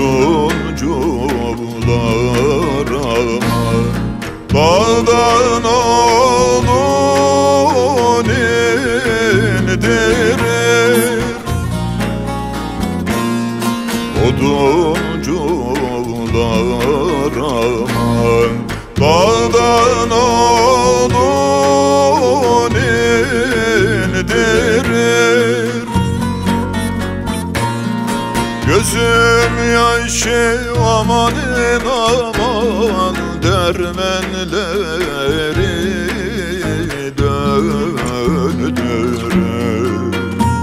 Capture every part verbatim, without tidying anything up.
Oduncular aman, dağdan odun indirir. Oduncular aman, dağdan odun indirir. Gözüm yaşı amanın aman, dermenleri döndürür.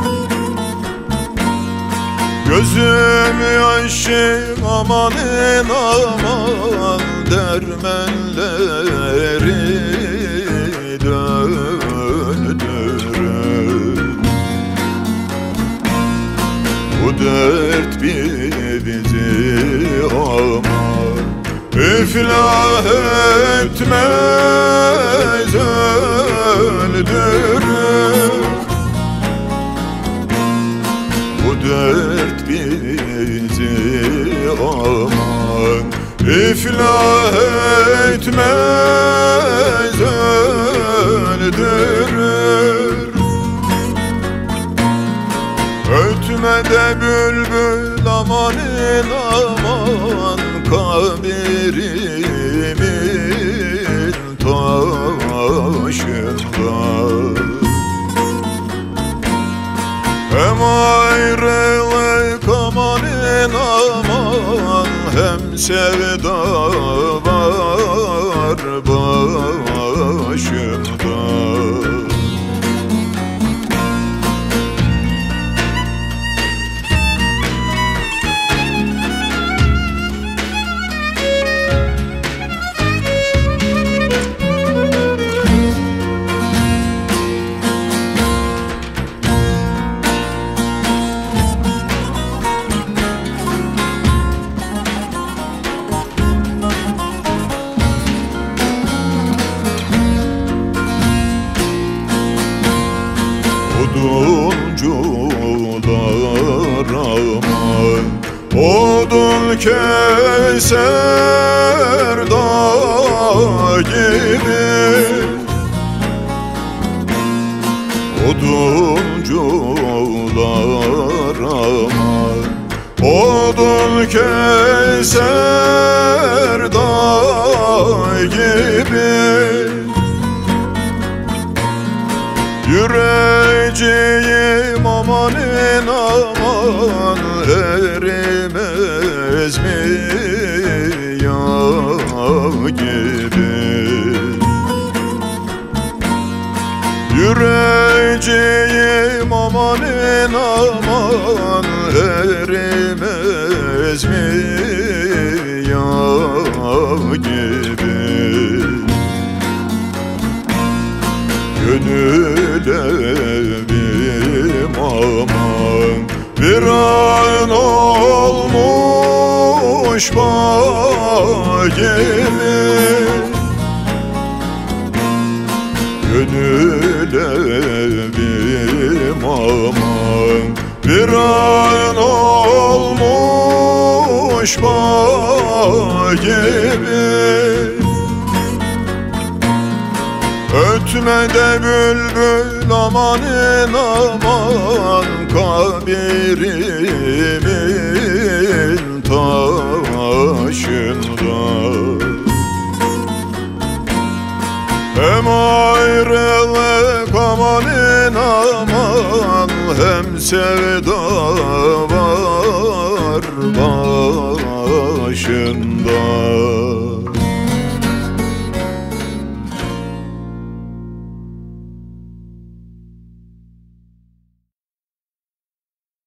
Gözüm yaşı amanın aman, dermenleri döndürür. Bu dert bizi aman iflah etmez, öldürür. Bu dert bizi aman iflah etmez, öldürür. Ötme de bülbül amanın aman, kabirimin taşında. Hem ayrılık amanın aman, hem sevda var başımda. Oduncular aman, odun keser dağ gibi. Oduncular aman, odun keser dağ gibi. Yüreceğim amanın aman, erimez mi yağ gibi. Yüreceğim amanın aman, erimez mi yağ gibi. Gönül evim aman, bir an olmuş bağ gibi. Gönül evim aman, bir an olmuş bağ gibi. Ötme de bülbül amanın aman, kabirimin taşında. Hem ayrılık amanın aman, hem sevda var başında.